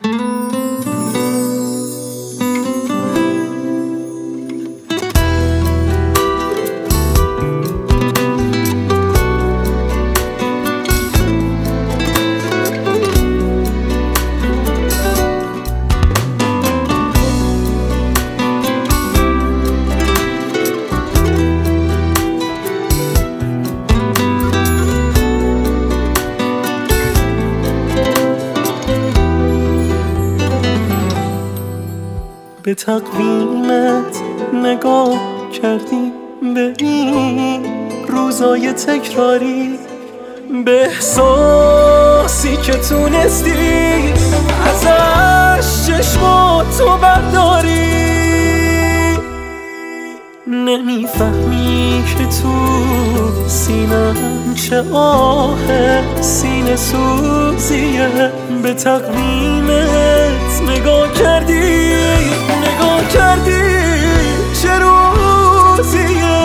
به تقویمت نگاه کردی، به این روزای تکراری، به احساسی که تونستی ازش چشماتو برداری. نمیفهمی که تو سینم چه آه سینه سوزیه. به تقویمت نگاه کردی چه روزیه.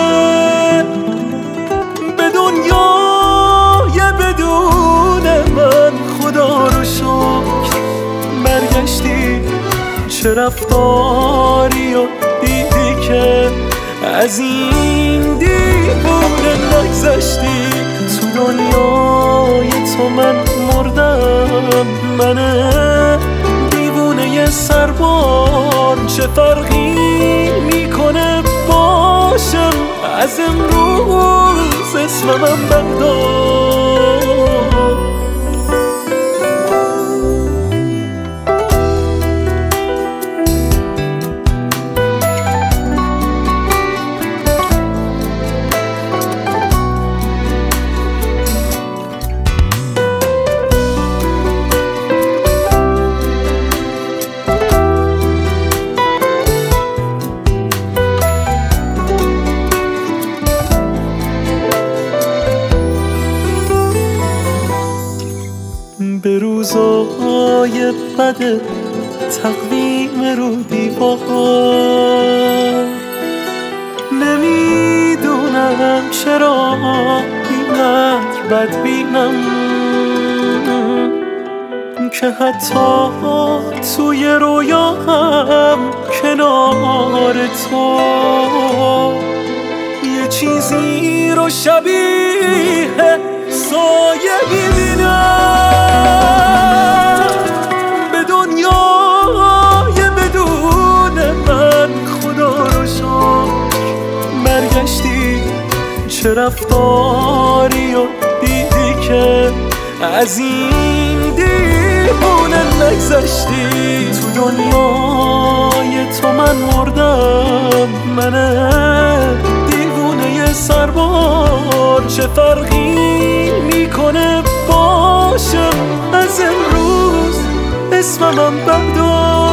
به دنیای بدون من خدا رو شکر برگشتی. چه رفتاری و دیدی که از این دیوونه نگذشتی. تو دنیای تو من مردم، من دیوونه سربار. چه فرقی میکنه باشم از امروز اسمم بردار. به روزای بد تقویم رو دیوار، نمیدونم چرا اینقدر بد بینم که حتی توی رویاهم کنار تو یه چیزی رو شبیه سایه میبینم. به دنیای بدون من خدا رو شکر برگشتی. چه رفتاری و دیدی که از این دیوونه نگذشتی. تو دنیای تو من مردم، من دیوونه سربار. چه فرقی میکنه باشم از امروز اسمم بردار.